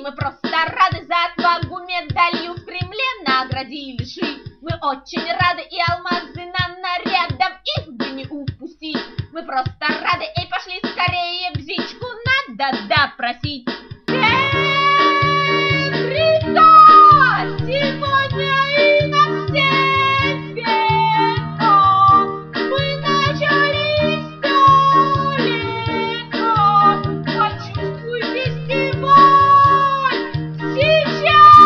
мы просто рады за отвагу, медалью в Кремле наградили ши. Мы очень рады, и алмазы нам нарядом, их бы не упустить. Мы просто рады, эй, пошли скорее, бзичку надо допросить. Сегодня и на всех веков мы начали издалека. Почувствуй фестиваль сейчас,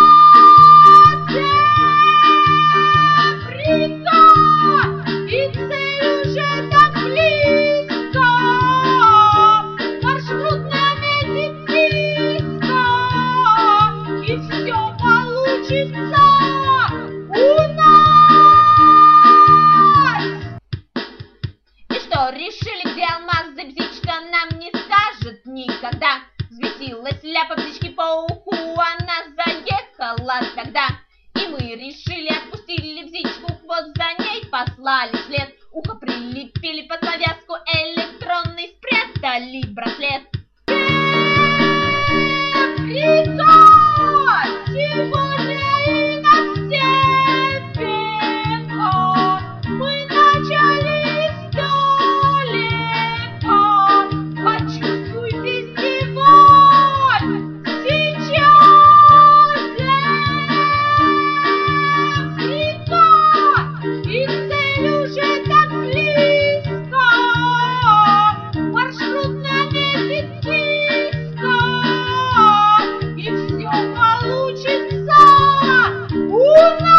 Эврика, и цель уже так близко. Маршрут наметит близко, и все получится у нас. И что, решили, где алмазы, бзичка нам не скажет никогда. Взвесилась ляпа бзички по уху, она заехала тогда. И мы решили, отпустили бзичку, хвост за ней послали след. Ухо прилепили под повязку электронный, спрятали браслет. Сегодня и на всех веков мы начали издалека. Почувствуй фестиваль сейчас, Эврика, и цель уже так близко. Маршрут наметит близко, и все получится у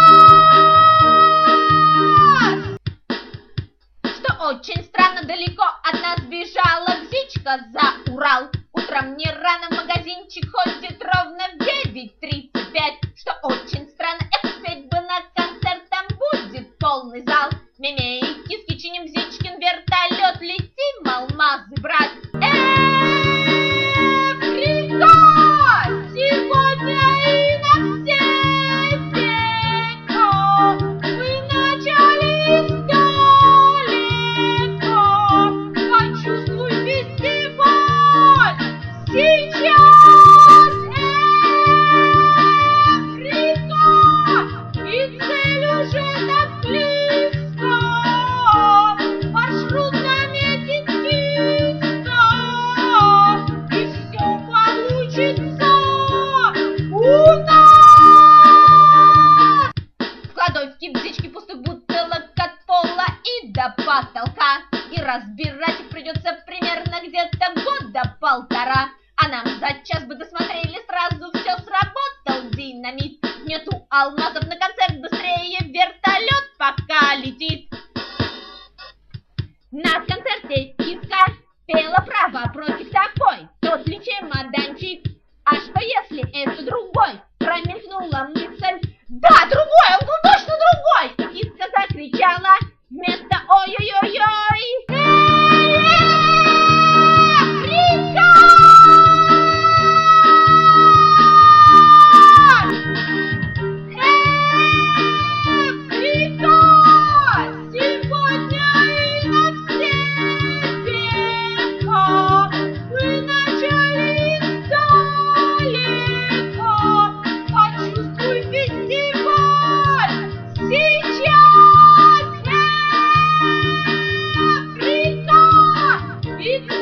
нас. Что очень странно, далеко от нас бежала бзичка за Урал. Утром не рано в магазинчик ходит ровно в 9:35. Что очень странно, успеть бы на концерт, там будет полный зал. Меме и киски чиним бзичкин вертолет, летим алмазы брать. Эврика! Сегодня и на всех веков мы начали издалека. Почувствуй фестиваль сейчас, Эврика, и цель уже так близко. Маршрут наметит близко, и все получится у нас. В кладовке бзички пустых бутылок от пола и до потолка. И разбирать их придется примерно где-то года полтора. А нам за час бы досмотрели сразу, все сработал динамит. Нету алмазов на концерт, быстрее вертолет пока летит. На концерте киска пела право против такой. Тот ли чемоданчик? А что если это другой? Промелькнула мысль. Да, другой, он был точно другой! Киска закричала вместо ой-ой-ой-ой. Эврика! Эврика! Сегодня и на всех веков мы начали издалека. Почувствуй фестиваль сейчас, Эврика, и